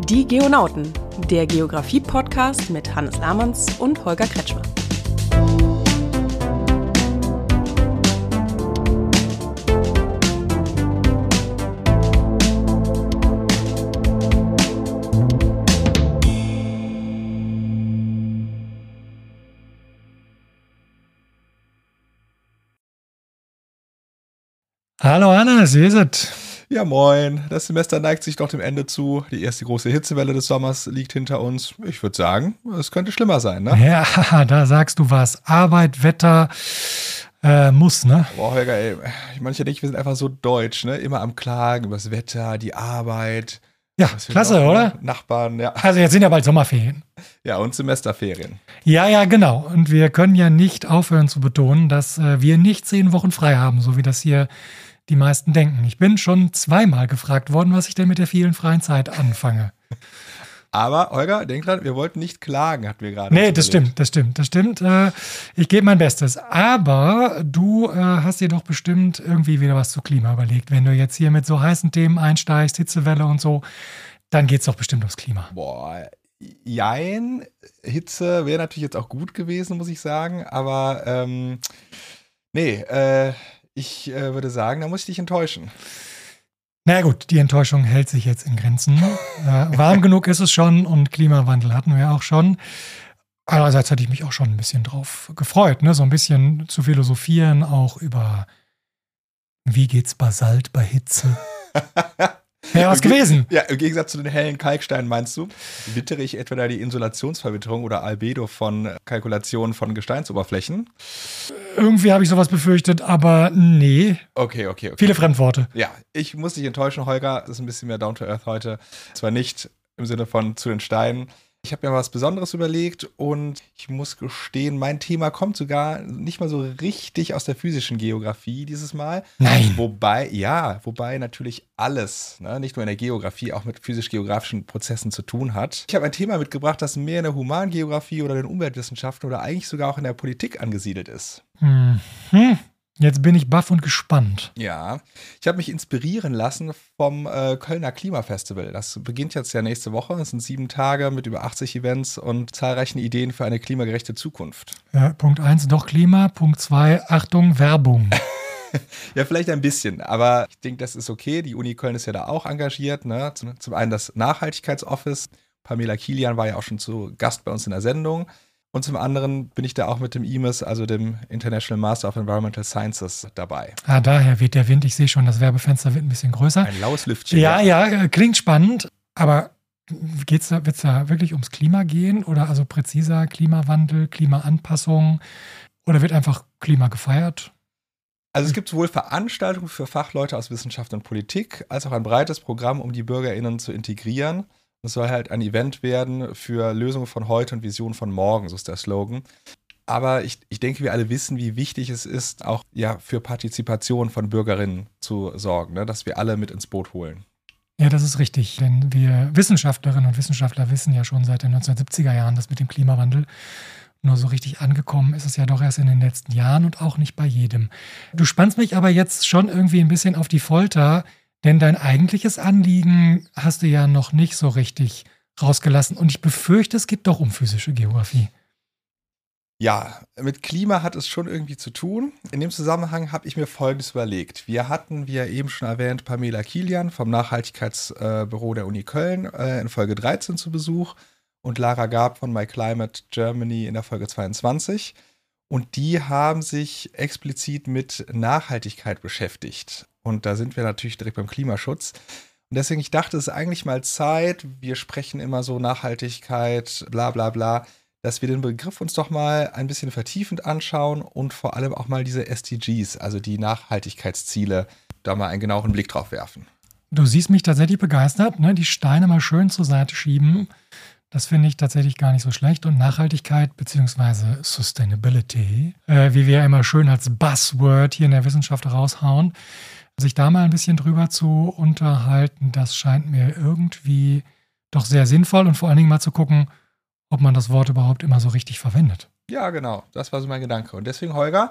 Die Geonauten, der Geografie-Podcast mit Hannes Lamanns und Holger Kretschmer. Hallo Hannes, wie ist es? Ja, moin. Das Semester neigt sich doch dem Ende zu. Die erste große Hitzewelle des Sommers liegt hinter uns. Ich würde sagen, es könnte schlimmer sein, ne? Ja, da sagst du was. Arbeit, Wetter, muss, ne? Boah, Holger, ey. Manche denken, wir sind einfach so deutsch, ne? Immer am Klagen über das Wetter, die Arbeit. Ja, klasse, oder? Nachbarn, ja. Also jetzt sind ja bald Sommerferien. Ja, und Semesterferien. Ja, genau. Und wir können ja nicht aufhören zu betonen, dass wir nicht 10 Wochen frei haben, so wie das hier die meisten denken. Ich bin schon 2-mal gefragt worden, was ich denn mit der vielen freien Zeit anfange. Aber, Holger, denk dran, wir wollten nicht klagen, hatten wir gerade. Nee, das stimmt. Ich gebe mein Bestes. Aber du hast dir doch bestimmt irgendwie wieder was zu Klima überlegt. Wenn du jetzt hier mit so heißen Themen einsteigst, Hitzewelle und so, dann geht es doch bestimmt ums Klima. Boah, jein. Hitze wäre natürlich jetzt auch gut gewesen, muss ich sagen. Aber, ich würde sagen, da muss ich dich enttäuschen. Na gut, die Enttäuschung hält sich jetzt in Grenzen. Warm genug ist es schon und Klimawandel hatten wir auch schon. Andererseits hatte ich mich auch schon ein bisschen drauf gefreut, ne? So ein bisschen zu philosophieren, auch über wie geht's Basalt bei Hitze. Wäre was gewesen. Ja, im Gegensatz zu den hellen Kalksteinen meinst du, wittere ich etwa da die Insolationsverwitterung oder Albedo von Kalkulationen von Gesteinsoberflächen? Irgendwie habe ich sowas befürchtet, aber nee. Okay. Viele Fremdworte. Ja, ich muss dich enttäuschen, Holger. Das ist ein bisschen mehr down to earth heute. Zwar nicht im Sinne von zu den Steinen. Ich habe mir was Besonderes überlegt und ich muss gestehen, mein Thema kommt sogar nicht mal so richtig aus der physischen Geografie dieses Mal. Nein. Wobei natürlich alles, ne, nicht nur in der Geografie, auch mit physisch-geografischen Prozessen zu tun hat. Ich habe ein Thema mitgebracht, das mehr in der Humangeografie oder den Umweltwissenschaften oder eigentlich sogar auch in der Politik angesiedelt ist. Jetzt bin ich baff und gespannt. Ja, ich habe mich inspirieren lassen vom Kölner Klimafestival. Das beginnt jetzt ja nächste Woche. Es sind 7 Tage mit über 80 Events und zahlreichen Ideen für eine klimagerechte Zukunft. Ja, Punkt 1, doch Klima. Punkt 2, Achtung, Werbung. Ja, vielleicht ein bisschen, aber ich denke, das ist okay. Die Uni Köln ist ja da auch engagiert, ne? Zum einen das Nachhaltigkeitsoffice. Pamela Kilian war ja auch schon zu Gast bei uns in der Sendung. Und zum anderen bin ich da auch mit dem IMES, also dem International Master of Environmental Sciences, dabei. Daher weht der Wind. Ich sehe schon, das Werbefenster wird ein bisschen größer. Ein laues Lüftchen. Ja, klingt wird es da wirklich ums Klima gehen? Oder also präziser Klimawandel, Klimaanpassung? Oder wird einfach Klima gefeiert? Also es gibt sowohl Veranstaltungen für Fachleute aus Wissenschaft und Politik, als auch ein breites Programm, um die BürgerInnen zu integrieren. Es soll halt ein Event werden für Lösungen von heute und Visionen von morgen, so ist der Slogan. Aber ich denke, wir alle wissen, wie wichtig es ist, auch für Partizipation von Bürgerinnen zu sorgen, ne? Dass wir alle mit ins Boot holen. Ja, das ist richtig. Denn wir Wissenschaftlerinnen und Wissenschaftler wissen ja schon seit den 1970er Jahren, das mit dem Klimawandel. Nur so richtig angekommen ist es ja doch erst in den letzten Jahren und auch nicht bei jedem. Du spannst mich aber jetzt schon irgendwie ein bisschen auf die Folter, denn dein eigentliches Anliegen hast du ja noch nicht so richtig rausgelassen. Und ich befürchte, es geht doch um physische Geografie. Ja, mit Klima hat es schon irgendwie zu tun. In dem Zusammenhang habe ich mir Folgendes überlegt. Wir hatten, wie ja eben schon erwähnt, Pamela Kilian vom Nachhaltigkeitsbüro der Uni Köln in Folge 13 zu Besuch und Lara Gab von My Climate Germany in der Folge 22. Und die haben sich explizit mit Nachhaltigkeit beschäftigt. Und da sind wir natürlich direkt beim Klimaschutz. Und deswegen, ich dachte, es ist eigentlich mal Zeit, wir sprechen immer so Nachhaltigkeit, bla bla bla, dass wir den Begriff uns doch mal ein bisschen vertiefend anschauen und vor allem auch mal diese SDGs, also die Nachhaltigkeitsziele, da mal einen genaueren Blick drauf werfen. Du siehst mich tatsächlich begeistert, ne? Die Steine mal schön zur Seite schieben. Das finde ich tatsächlich gar nicht so schlecht. Und Nachhaltigkeit bzw. Sustainability, wie wir ja immer schön als Buzzword hier in der Wissenschaft raushauen, sich da mal ein bisschen drüber zu unterhalten, das scheint mir irgendwie doch sehr sinnvoll und vor allen Dingen mal zu gucken, ob man das Wort überhaupt immer so richtig verwendet. Ja, genau. Das war so mein Gedanke. Und deswegen, Holger,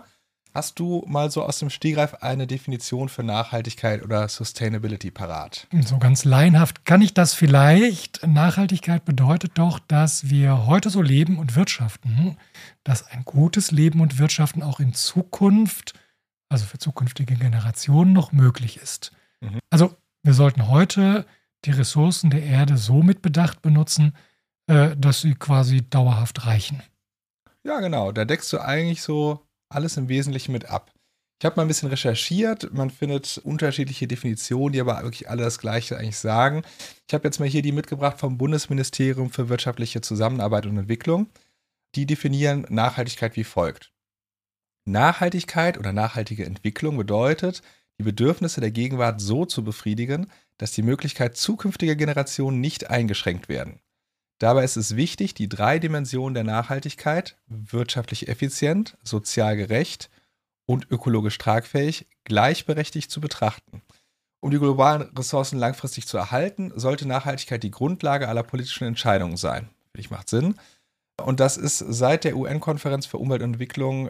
Hast du mal so aus dem Stegreif eine Definition für Nachhaltigkeit oder Sustainability parat? So ganz laienhaft kann ich das vielleicht. Nachhaltigkeit bedeutet doch, dass wir heute so leben und wirtschaften, dass ein gutes Leben und Wirtschaften auch in Zukunft, also für zukünftige Generationen, noch möglich ist. Mhm. Also wir sollten heute die Ressourcen der Erde so mit Bedacht benutzen, dass sie quasi dauerhaft reichen. Ja, genau. Da deckst du eigentlich so alles im Wesentlichen mit ab. Ich habe mal ein bisschen recherchiert. Man findet unterschiedliche Definitionen, die aber wirklich alle das Gleiche eigentlich sagen. Ich habe jetzt mal hier die mitgebracht vom Bundesministerium für wirtschaftliche Zusammenarbeit und Entwicklung. Die definieren Nachhaltigkeit wie folgt. Nachhaltigkeit oder nachhaltige Entwicklung bedeutet, die Bedürfnisse der Gegenwart so zu befriedigen, dass die Möglichkeit zukünftiger Generationen nicht eingeschränkt werden. Dabei ist es wichtig, die 3 Dimensionen der Nachhaltigkeit, wirtschaftlich effizient, sozial gerecht und ökologisch tragfähig, gleichberechtigt zu betrachten. Um die globalen Ressourcen langfristig zu erhalten, sollte Nachhaltigkeit die Grundlage aller politischen Entscheidungen sein. Finde ich, macht Sinn. Und das ist seit der UN-Konferenz für Umwelt und Entwicklung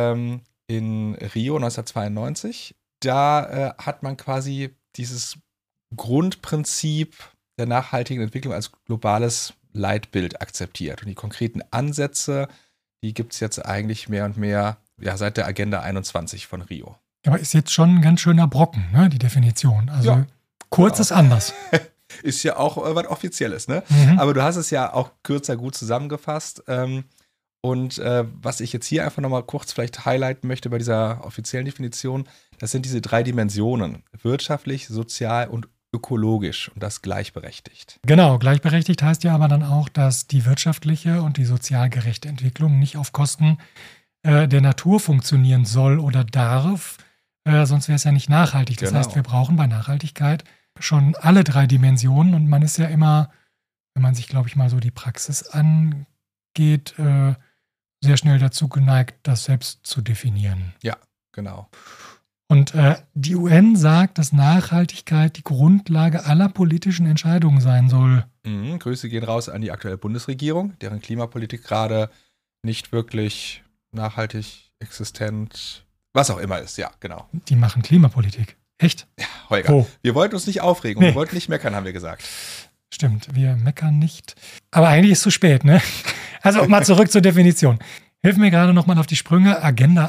in Rio 1992. Da hat man quasi dieses Grundprinzip der nachhaltigen Entwicklung als globales Leitbild akzeptiert. Und die konkreten Ansätze, die gibt es jetzt eigentlich mehr und mehr seit der Agenda 21 von Rio. Aber ist jetzt schon ein ganz schöner Brocken, ne, die Definition. Also Ja, kurz genau. ist anders. Ist ja auch was Offizielles, ne? Mhm. Aber du hast es ja auch kürzer gut zusammengefasst. Und was ich jetzt hier einfach nochmal kurz vielleicht highlighten möchte bei dieser offiziellen Definition, das sind diese 3 Dimensionen. Wirtschaftlich, sozial und ökologisch und das gleichberechtigt. Genau, gleichberechtigt heißt ja aber dann auch, dass die wirtschaftliche und die sozial gerechte Entwicklung nicht auf Kosten der Natur funktionieren soll oder darf, sonst wäre es ja nicht nachhaltig. Das Genau. heißt, wir brauchen bei Nachhaltigkeit schon alle 3 Dimensionen und man ist ja immer, wenn man sich, glaube ich, mal so die Praxis angeht, sehr schnell dazu geneigt, das selbst zu definieren. Ja, genau. Und die UN sagt, dass Nachhaltigkeit die Grundlage aller politischen Entscheidungen sein soll. Grüße gehen raus an die aktuelle Bundesregierung, deren Klimapolitik gerade nicht wirklich nachhaltig, existent, was auch immer ist. Ja, genau. Die machen Klimapolitik. Echt? Holger, Oh. wir wollten uns nicht aufregen und Nee. wir wollten nicht meckern, haben wir gesagt. Stimmt, wir meckern nicht. Aber eigentlich ist es zu spät, ne? Also mal zurück zur Definition. Hilf mir gerade nochmal auf die Sprünge. Agenda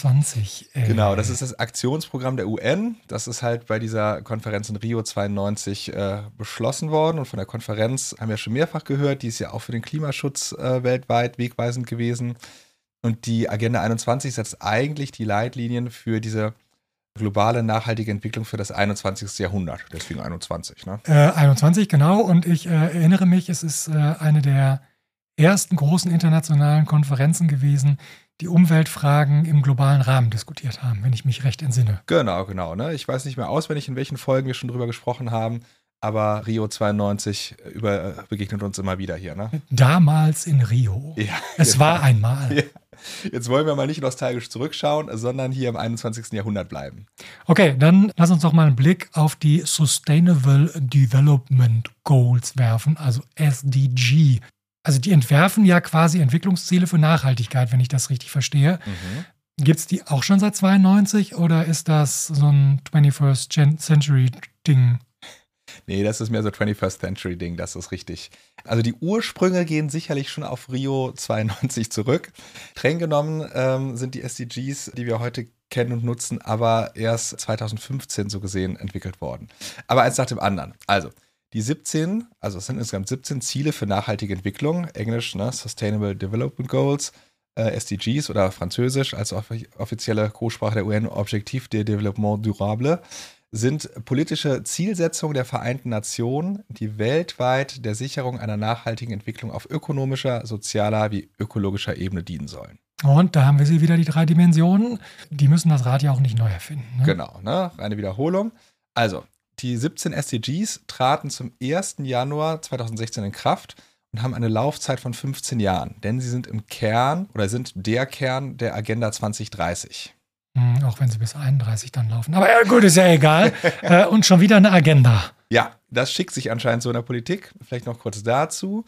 21. Genau, das ist das Aktionsprogramm der UN. Das ist halt bei dieser Konferenz in Rio 92 beschlossen worden. Und von der Konferenz haben wir schon mehrfach gehört, die ist ja auch für den Klimaschutz weltweit wegweisend gewesen. Und die Agenda 21 setzt eigentlich die Leitlinien für diese globale nachhaltige Entwicklung für das 21. Jahrhundert. Deswegen 21, ne? 21, genau. Und ich erinnere mich, es ist eine der ersten großen internationalen Konferenzen gewesen, die Umweltfragen im globalen Rahmen diskutiert haben, wenn ich mich recht entsinne. Genau. Ne? Ich weiß nicht mehr auswendig, in welchen Folgen wir schon drüber gesprochen haben, aber Rio 92 begegnet uns immer wieder hier. Ne? Damals in Rio. Ja, Es war einmal. Ja. Jetzt wollen wir mal nicht nostalgisch zurückschauen, sondern hier im 21. Jahrhundert bleiben. Okay, dann lass uns doch mal einen Blick auf die Sustainable Development Goals werfen, also SDG. Also die entwerfen ja quasi Entwicklungsziele für Nachhaltigkeit, wenn ich das richtig verstehe. Gibt es die auch schon seit 92 oder ist das so ein 21st Century Ding? Nee, das ist mehr so 21st Century Ding, das ist richtig. Also die Ursprünge gehen sicherlich schon auf Rio 92 zurück. Streng genommen sind die SDGs, die wir heute kennen und nutzen, aber erst 2015 so gesehen entwickelt worden. Aber eins nach dem anderen. Also die 17, also es sind insgesamt 17 Ziele für nachhaltige Entwicklung, Englisch, ne, Sustainable Development Goals, SDGs oder Französisch als offizielle Co-Sprache der UN, Objectif de Développement Durable, sind politische Zielsetzungen der Vereinten Nationen, die weltweit der Sicherung einer nachhaltigen Entwicklung auf ökonomischer, sozialer wie ökologischer Ebene dienen sollen. Und da haben wir sie wieder, die 3 Dimensionen. Die müssen das Rad ja auch nicht neu erfinden. Ne? Genau, ne? Eine Wiederholung. Also, die 17 SDGs traten zum 1. Januar 2016 in Kraft und haben eine Laufzeit von 15 Jahren, denn sie sind im Kern oder sind der Kern der Agenda 2030. Auch wenn sie bis 31 dann laufen. Aber ja, gut, ist ja egal. Und schon wieder eine Agenda. Ja, das schickt sich anscheinend so in der Politik. Vielleicht noch kurz dazu.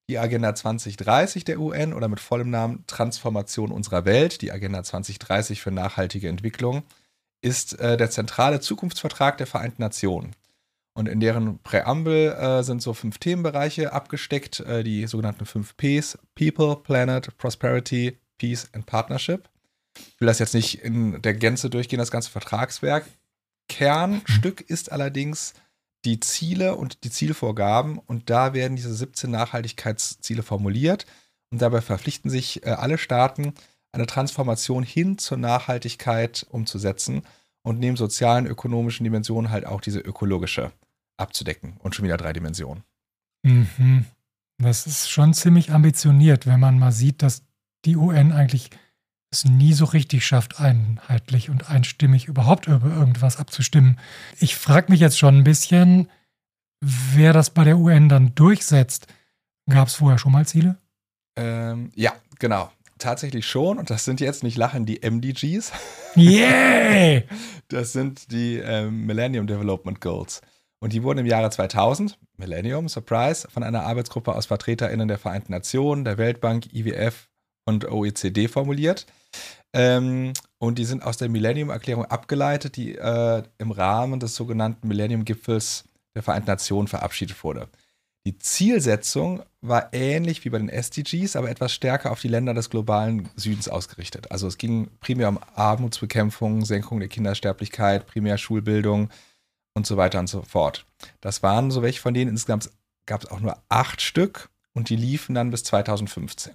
Die Agenda 2030 der UN oder mit vollem Namen Transformation unserer Welt, die Agenda 2030 für nachhaltige Entwicklung, ist der zentrale Zukunftsvertrag der Vereinten Nationen. Und in deren Präambel sind so 5 Themenbereiche abgesteckt, die sogenannten 5 Ps: People, Planet, Prosperity, Peace and Partnership. Ich will das jetzt nicht in der Gänze durchgehen, das ganze Vertragswerk. Kernstück ist allerdings die Ziele und die Zielvorgaben, und da werden diese 17 Nachhaltigkeitsziele formuliert, und dabei verpflichten sich alle Staaten, eine Transformation hin zur Nachhaltigkeit umzusetzen und neben sozialen, ökonomischen Dimensionen halt auch diese ökologische abzudecken, und schon wieder 3 Dimensionen. Mhm. Das ist schon ziemlich ambitioniert, wenn man mal sieht, dass die UN eigentlich es nie so richtig schafft, einheitlich und einstimmig überhaupt über irgendwas abzustimmen. Ich frage mich jetzt schon ein bisschen, wer das bei der UN dann durchsetzt. Gab es vorher schon mal Ziele? Ja, genau. Tatsächlich schon. Und das sind jetzt, nicht lachen, die MDGs. Yay! Das sind die Millennium Development Goals. Und die wurden im Jahre 2000, Millennium, Surprise, von einer Arbeitsgruppe aus VertreterInnen der Vereinten Nationen, der Weltbank, IWF und OECD formuliert. Und die sind aus der Millennium-Erklärung abgeleitet, die im Rahmen des sogenannten Millennium-Gipfels der Vereinten Nationen verabschiedet wurde. Die Zielsetzung war ähnlich wie bei den SDGs, aber etwas stärker auf die Länder des globalen Südens ausgerichtet. Also es ging primär um Armutsbekämpfung, Senkung der Kindersterblichkeit, primär Schulbildung und so weiter und so fort. Das waren so welche von denen. Insgesamt gab es auch nur 8 Stück, und die liefen dann bis 2015.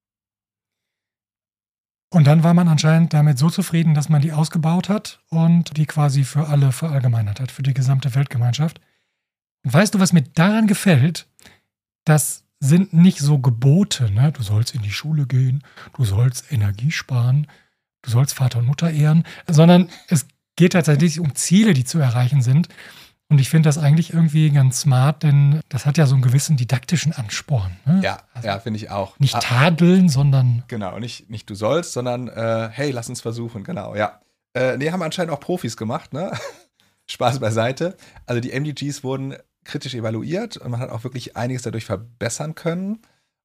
Und dann war man anscheinend damit so zufrieden, dass man die ausgebaut hat und die quasi für alle verallgemeinert hat, für die gesamte Weltgemeinschaft. Und weißt du, was mir daran gefällt? Das sind nicht so Gebote, ne? Du sollst in die Schule gehen, du sollst Energie sparen, du sollst Vater und Mutter ehren, sondern es geht tatsächlich um Ziele, die zu erreichen sind. Und ich finde das eigentlich irgendwie ganz smart, denn das hat ja so einen gewissen didaktischen Ansporn. Ne? Ja, finde ich auch. Nicht tadeln, sondern... Genau, nicht du sollst, sondern hey, lass uns versuchen, genau, ja. Haben anscheinend auch Profis gemacht, ne? Spaß beiseite. Also die MDGs wurden kritisch evaluiert und man hat auch wirklich einiges dadurch verbessern können.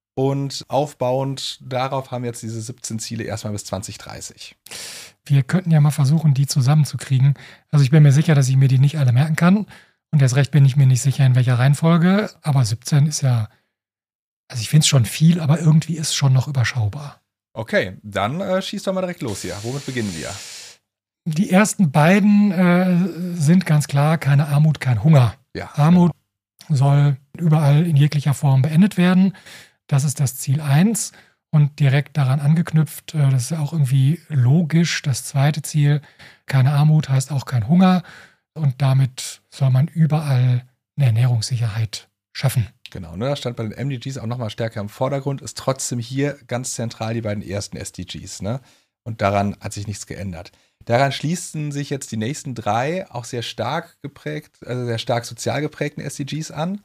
Und aufbauend darauf haben jetzt diese 17 Ziele erstmal bis 2030. Wir könnten ja mal versuchen, die zusammenzukriegen. Also ich bin mir sicher, dass ich mir die nicht alle merken kann. Und erst recht bin ich mir nicht sicher, in welcher Reihenfolge. Aber 17 ist ja, also ich finde es schon viel, aber irgendwie ist es schon noch überschaubar. Okay, dann schieß doch mal direkt los hier. Womit beginnen wir? Die ersten beiden sind ganz klar: keine Armut, kein Hunger. Ja, Armut soll überall in jeglicher Form beendet werden. Das ist das Ziel 1. Und direkt daran angeknüpft, das ist ja auch irgendwie logisch, das zweite Ziel: keine Armut heißt auch kein Hunger. Und damit soll man überall eine Ernährungssicherheit schaffen. Genau, ne, das stand bei den MDGs auch nochmal stärker im Vordergrund, ist trotzdem hier ganz zentral die beiden ersten SDGs. Ne? Und daran hat sich nichts geändert. Daran schließen sich jetzt die nächsten 3 auch sehr stark geprägt, also sehr stark sozial geprägten SDGs an.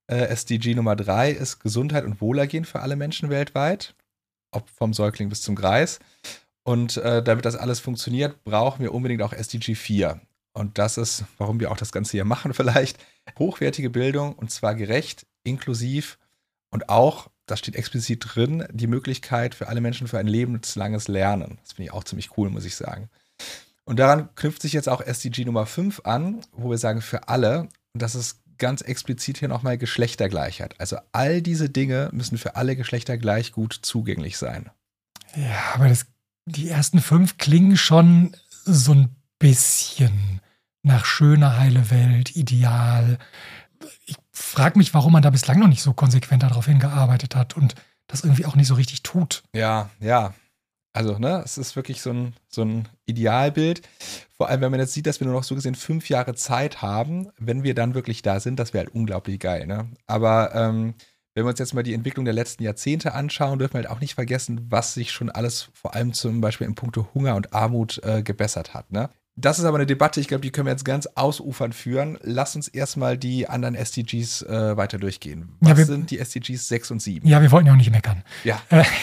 SDG Nummer 3 ist Gesundheit und Wohlergehen für alle Menschen weltweit, ob vom Säugling bis zum Greis. Und damit das alles funktioniert, brauchen wir unbedingt auch SDG 4. Und das ist, warum wir auch das Ganze hier machen vielleicht, hochwertige Bildung, und zwar gerecht, inklusiv und auch, das steht explizit drin, die Möglichkeit für alle Menschen für ein lebenslanges Lernen. Das finde ich auch ziemlich cool, muss ich sagen. Und daran knüpft sich jetzt auch SDG Nummer 5 an, wo wir sagen, für alle. Und das ist ganz explizit hier nochmal Geschlechtergleichheit. Also all diese Dinge müssen für alle Geschlechter gleich gut zugänglich sein. Ja, aber die ersten 5 klingen schon so ein bisschen nach schöner, heile Welt, Ideal. Ich frage mich, warum man da bislang noch nicht so konsequent darauf hingearbeitet hat und das irgendwie auch nicht so richtig tut. Ja. Also, ne, es ist wirklich so ein Idealbild. Vor allem, wenn man jetzt sieht, dass wir nur noch so gesehen 5 Jahre Zeit haben, wenn wir dann wirklich da sind, das wäre halt unglaublich geil, ne? Aber wenn wir uns jetzt mal die Entwicklung der letzten Jahrzehnte anschauen, dürfen wir halt auch nicht vergessen, was sich schon alles vor allem zum Beispiel in puncto Hunger und Armut gebessert hat, ne? Das ist aber eine Debatte, ich glaube, die können wir jetzt ganz ausufernd führen. Lass uns erstmal die anderen SDGs weiter durchgehen. Was sind die SDGs 6 und 7? Ja, wir wollten ja auch nicht meckern. Ja.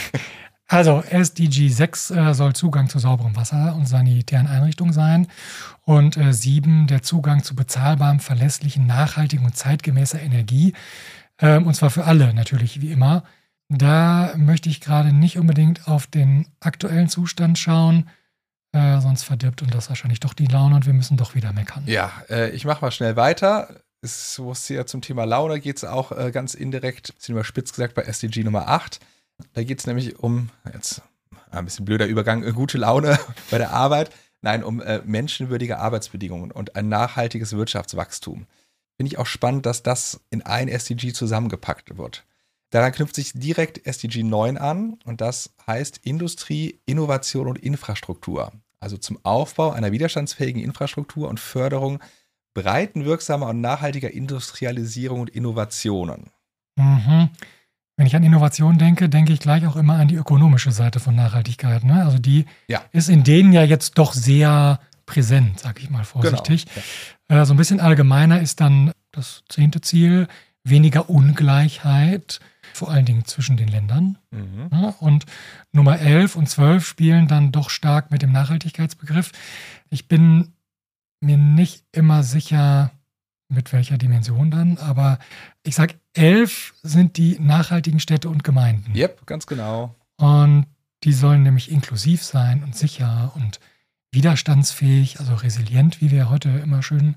Also SDG 6 soll Zugang zu sauberem Wasser und sanitären Einrichtungen sein. Und 7 der Zugang zu bezahlbarem, verlässlichen, nachhaltigen und zeitgemäßer Energie. Und zwar für alle natürlich, wie immer. Da möchte ich gerade nicht unbedingt auf den aktuellen Zustand schauen, sonst verdirbt uns das wahrscheinlich doch die Laune und wir müssen doch wieder meckern. Ja, ich mache mal schnell weiter. Wo es hier zum Thema Laune geht es auch ganz indirekt, bisschen überspitzt gesagt, bei SDG Nummer 8. Da geht es nämlich um, jetzt ein bisschen blöder Übergang, gute Laune bei der Arbeit. Nein, um menschenwürdige Arbeitsbedingungen und ein nachhaltiges Wirtschaftswachstum. Finde ich auch spannend, dass das in ein SDG zusammengepackt wird. Daran knüpft sich direkt SDG 9 an und das heißt Industrie, Innovation und Infrastruktur. Also zum Aufbau einer widerstandsfähigen Infrastruktur und Förderung breitenwirksamer und nachhaltiger Industrialisierung und Innovationen. Mhm. Wenn ich an Innovation denke, denke ich gleich auch immer an die ökonomische Seite von Nachhaltigkeit. Ne? Also die ist in denen ja jetzt doch sehr präsent, sage ich mal vorsichtig. Genau. So ein bisschen allgemeiner ist dann das 10. Ziel, weniger Ungleichheit, vor allen Dingen zwischen den Ländern. Mhm. Ja, und Nummer 11 und 12 spielen dann doch stark mit dem Nachhaltigkeitsbegriff. Ich bin mir nicht immer sicher, mit welcher Dimension dann, aber ich sage, 11 sind die nachhaltigen Städte und Gemeinden. Yep, ganz genau. Und die sollen nämlich inklusiv sein und sicher und widerstandsfähig, also resilient, wie wir heute immer schön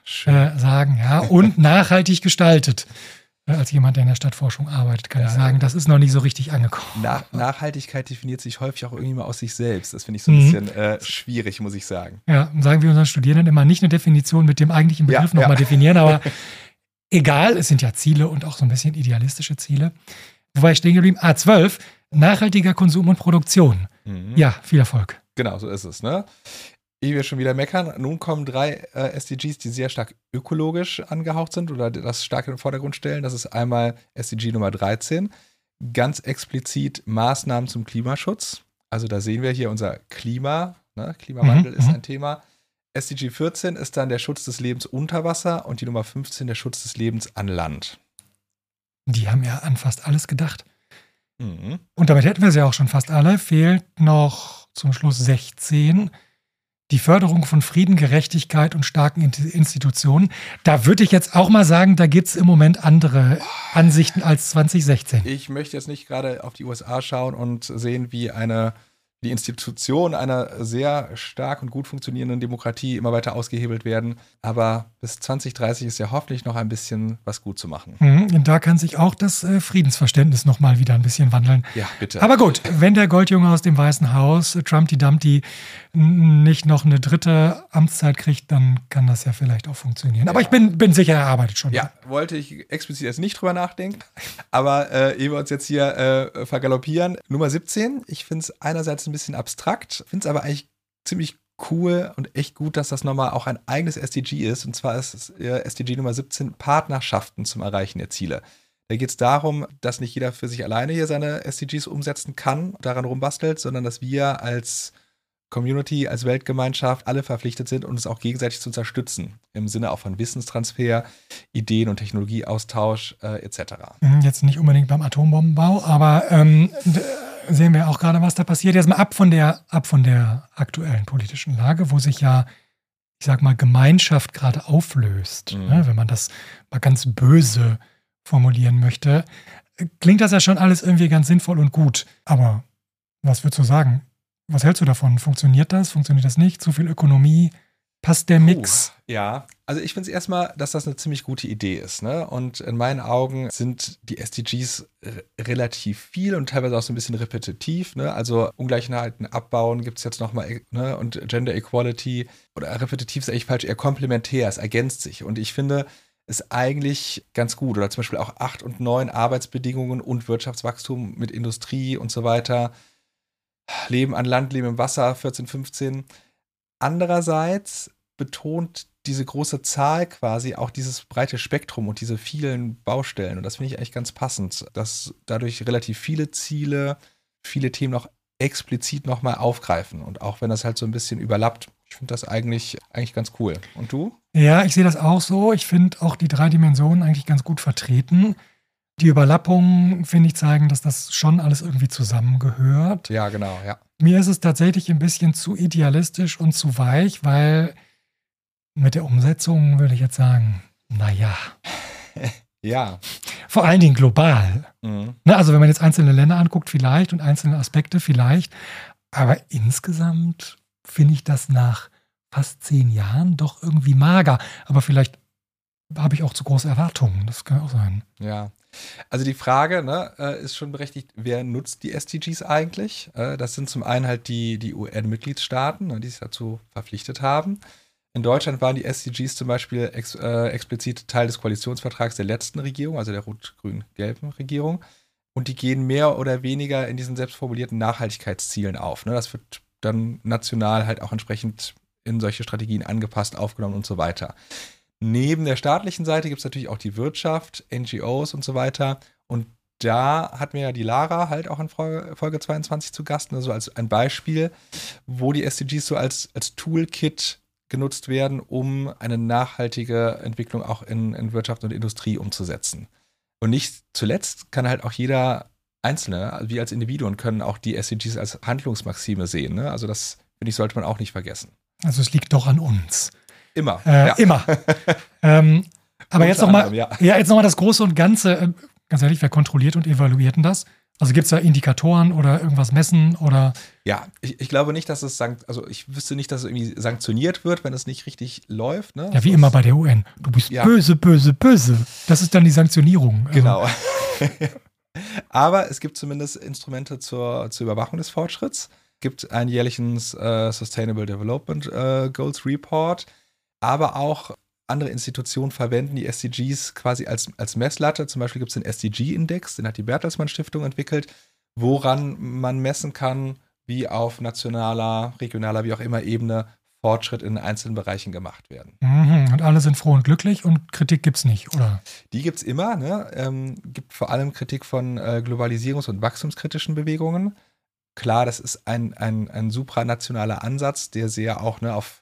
sagen, ja, und nachhaltig gestaltet. Als jemand, der in der Stadtforschung arbeitet, kann ich sagen, das ist noch nicht so richtig angekommen. Nachhaltigkeit definiert sich häufig auch irgendwie mal aus sich selbst. Das finde ich so ein bisschen schwierig, muss ich sagen. Ja, und sagen wir unseren Studierenden immer nicht eine Definition mit dem eigentlichen Begriff nochmal definieren, aber egal, es sind ja Ziele und auch so ein bisschen idealistische Ziele. Wobei ich stehen geblieben, 12, nachhaltiger Konsum und Produktion. Mhm. Ja, viel Erfolg. Genau, so ist es, ne? Ehe wir schon wieder meckern, nun kommen 3 SDGs, die sehr stark ökologisch angehaucht sind oder das stark in den Vordergrund stellen. Das ist einmal SDG Nummer 13, ganz explizit Maßnahmen zum Klimaschutz. Also da sehen wir hier unser Klima, ne? Klimawandel ist ein Thema. SDG 14 ist dann der Schutz des Lebens unter Wasser und die Nummer 15 der Schutz des Lebens an Land. Die haben ja an fast alles gedacht. Mhm. Und damit hätten wir sie auch schon fast alle. Fehlt noch zum Schluss 16. Die Förderung von Frieden, Gerechtigkeit und starken Institutionen. Da würde ich jetzt auch mal sagen, da gibt es im Moment andere Ansichten als 2016. Ich möchte jetzt nicht gerade auf die USA schauen und sehen, wie die Institutionen einer sehr stark und gut funktionierenden Demokratie immer weiter ausgehebelt werden. Aber bis 2030 ist ja hoffentlich noch ein bisschen was gut zu machen. Und da kann sich auch das Friedensverständnis noch mal wieder ein bisschen wandeln. Ja, bitte. Aber gut, wenn der Goldjunge aus dem Weißen Haus, Trumpty Dumpty, nicht noch eine 3. Amtszeit kriegt, dann kann das ja vielleicht auch funktionieren. Aber ich bin sicher, er arbeitet schon. Ja, wollte ich explizit jetzt nicht drüber nachdenken. Aber ehe wir uns jetzt hier vergaloppieren, Nummer 17, ich finde es einerseits ein bisschen abstrakt, finde es aber eigentlich ziemlich cool und echt gut, dass das nochmal auch ein eigenes SDG ist. Und zwar ist es SDG Nummer 17 Partnerschaften zum Erreichen der Ziele. Da geht es darum, dass nicht jeder für sich alleine hier seine SDGs umsetzen kann, daran rumbastelt, sondern dass wir als Community, als Weltgemeinschaft alle verpflichtet sind, uns auch gegenseitig zu unterstützen. Im Sinne auch von Wissenstransfer, Ideen- und Technologieaustausch etc. Jetzt nicht unbedingt beim Atombombenbau, aber sehen wir auch gerade, was da passiert. Jetzt mal ab von der aktuellen politischen Lage, wo sich ja, ich sag mal, Gemeinschaft gerade auflöst. Ne, wenn man das mal ganz böse formulieren möchte, klingt das ja schon alles irgendwie ganz sinnvoll und gut. Aber was würdest du sagen? Was hältst du davon? Funktioniert das? Funktioniert das nicht? Zu viel Ökonomie? Passt der Mix? Ja, also ich finde es erstmal, dass das eine ziemlich gute Idee ist. Ne? Und in meinen Augen sind die SDGs relativ viel und teilweise auch so ein bisschen repetitiv. Ne? Also Ungleichheiten abbauen gibt es jetzt nochmal, ne? Und Gender Equality, oder repetitiv ist eigentlich falsch, eher komplementär, es ergänzt sich. Und ich finde es eigentlich ganz gut. Oder zum Beispiel auch 8 und 9 Arbeitsbedingungen und Wirtschaftswachstum mit Industrie und so weiter. Leben an Land, Leben im Wasser, 14, 15. Andererseits betont diese große Zahl quasi auch dieses breite Spektrum und diese vielen Baustellen. Und das finde ich eigentlich ganz passend, dass dadurch relativ viele Ziele, viele Themen auch explizit nochmal aufgreifen. Und auch wenn das halt so ein bisschen überlappt, ich finde das eigentlich ganz cool. Und du? Ja, ich sehe das auch so. Ich finde auch die 3 Dimensionen eigentlich ganz gut vertreten. Die Überlappungen, finde ich, zeigen, dass das schon alles irgendwie zusammengehört. Ja, genau, ja. Mir ist es tatsächlich ein bisschen zu idealistisch und zu weich, weil mit der Umsetzung würde ich jetzt sagen, naja. Ja. Vor allen Dingen global. Ne, also wenn man jetzt einzelne Länder anguckt, vielleicht und einzelne Aspekte vielleicht. Aber insgesamt finde ich das nach fast 10 Jahren doch irgendwie mager. Aber vielleicht habe ich auch zu große Erwartungen. Das kann auch sein. Ja. Also die Frage, ne, ist schon berechtigt, wer nutzt die SDGs eigentlich? Das sind zum einen halt die UN-Mitgliedstaaten, ne, die sich dazu verpflichtet haben. In Deutschland waren die SDGs zum Beispiel explizit Teil des Koalitionsvertrags der letzten Regierung, also der rot-grün-gelben Regierung. Und die gehen mehr oder weniger in diesen selbstformulierten Nachhaltigkeitszielen auf. Ne? Das wird dann national halt auch entsprechend in solche Strategien angepasst, aufgenommen und so weiter. Neben der staatlichen Seite gibt es natürlich auch die Wirtschaft, NGOs und so weiter. Und da hatten wir ja die Lara halt auch in Folge 22 zu Gast, also als ein Beispiel, wo die SDGs so als Toolkit genutzt werden, um eine nachhaltige Entwicklung auch in Wirtschaft und Industrie umzusetzen. Und nicht zuletzt kann halt auch jeder Einzelne, also wir als Individuen, können auch die SDGs als Handlungsmaxime sehen. Ne? Also das, finde ich, sollte man auch nicht vergessen. Also es liegt doch an uns. Immer. Immer. Aber jetzt nochmal jetzt noch mal das Große und Ganze. Ganz ehrlich, wer kontrolliert und evaluiert denn das? Also gibt es da Indikatoren oder irgendwas messen? Oder? Ja, ich glaube nicht, dass es ich wüsste nicht, dass es irgendwie sanktioniert wird, wenn es nicht richtig läuft. Ne? Ja, wie immer bei der UN. Du bist böse, böse, böse. Das ist dann die Sanktionierung. Genau. Aber es gibt zumindest Instrumente zur Überwachung des Fortschritts. Es gibt einen jährlichen Sustainable Development Goals Report, aber auch andere Institutionen verwenden die SDGs quasi als Messlatte. Zum Beispiel gibt es den SDG-Index, den hat die Bertelsmann Stiftung entwickelt, woran man messen kann, wie auf nationaler, regionaler, wie auch immer Ebene Fortschritt in einzelnen Bereichen gemacht werden. Und alle sind froh und glücklich und Kritik gibt es nicht, oder? Die gibt es immer. Ne? Gibt vor allem Kritik von globalisierungs- und wachstumskritischen Bewegungen. Klar, das ist ein supranationaler Ansatz, der sehr auch auf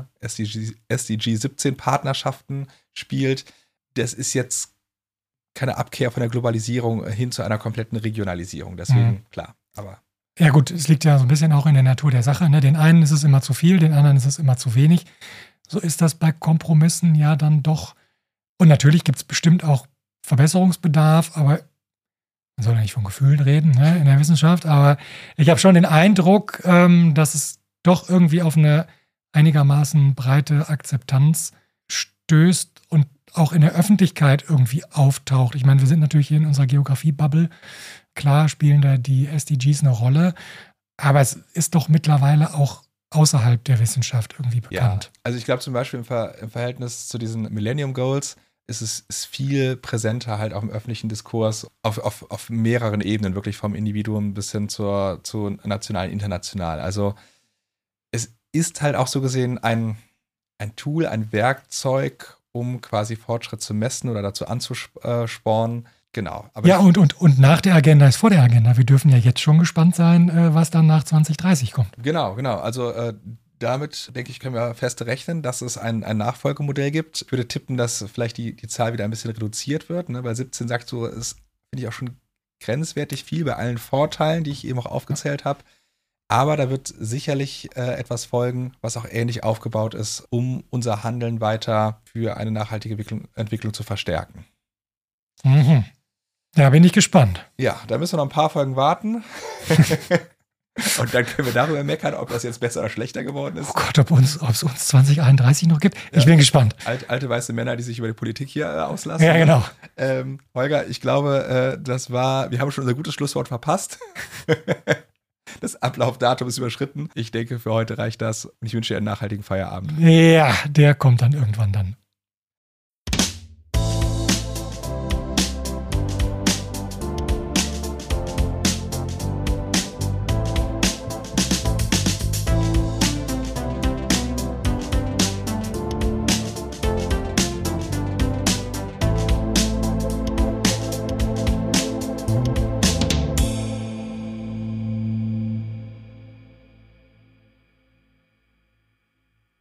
SDG 17 Partnerschaften spielt. Das ist jetzt keine Abkehr von der Globalisierung hin zu einer kompletten Regionalisierung. Deswegen, klar, aber. Ja gut, es liegt ja so ein bisschen auch in der Natur der Sache. Ne? Den einen ist es immer zu viel, den anderen ist es immer zu wenig. So ist das bei Kompromissen ja dann doch. Und natürlich gibt es bestimmt auch Verbesserungsbedarf, aber man soll ja nicht von Gefühlen reden, ne, in der Wissenschaft, aber ich habe schon den Eindruck, dass es doch irgendwie auf eine einigermaßen breite Akzeptanz stößt und auch in der Öffentlichkeit irgendwie auftaucht. Ich meine, wir sind natürlich hier in unserer Geografie-Bubble. Klar spielen da die SDGs eine Rolle, aber es ist doch mittlerweile auch außerhalb der Wissenschaft irgendwie bekannt. Ja, also ich glaube zum Beispiel im Verhältnis zu diesen Millennium Goals ist viel präsenter halt auch im öffentlichen Diskurs auf mehreren Ebenen, wirklich vom Individuum bis hin zu national, international. Also es ist halt auch so gesehen ein Tool, ein Werkzeug, um quasi Fortschritt zu messen oder dazu anzuspornen. Genau. Aber ja, und nach der Agenda ist vor der Agenda. Wir dürfen ja jetzt schon gespannt sein, was dann nach 2030 kommt. Genau. Also damit, denke ich, können wir fest rechnen, dass es ein Nachfolgemodell gibt. Ich würde tippen, dass vielleicht die Zahl wieder ein bisschen reduziert wird, ne? Weil 17 sagt so, ist, finde ich auch schon grenzwertig viel bei allen Vorteilen, die ich eben auch aufgezählt habe. Aber da wird sicherlich etwas folgen, was auch ähnlich aufgebaut ist, um unser Handeln weiter für eine nachhaltige Entwicklung zu verstärken. Mhm. Ja, bin ich gespannt. Ja, da müssen wir noch ein paar Folgen warten. Und dann können wir darüber meckern, ob das jetzt besser oder schlechter geworden ist. Oh Gott, ob es uns 2031 noch gibt. Ich bin gespannt. Alte weiße Männer, die sich über die Politik hier auslassen. Ja, genau. Holger, ich glaube, wir haben schon unser gutes Schlusswort verpasst. Das Ablaufdatum ist überschritten. Ich denke, für heute reicht das. Und ich wünsche dir einen nachhaltigen Feierabend. Ja, der kommt dann irgendwann dann.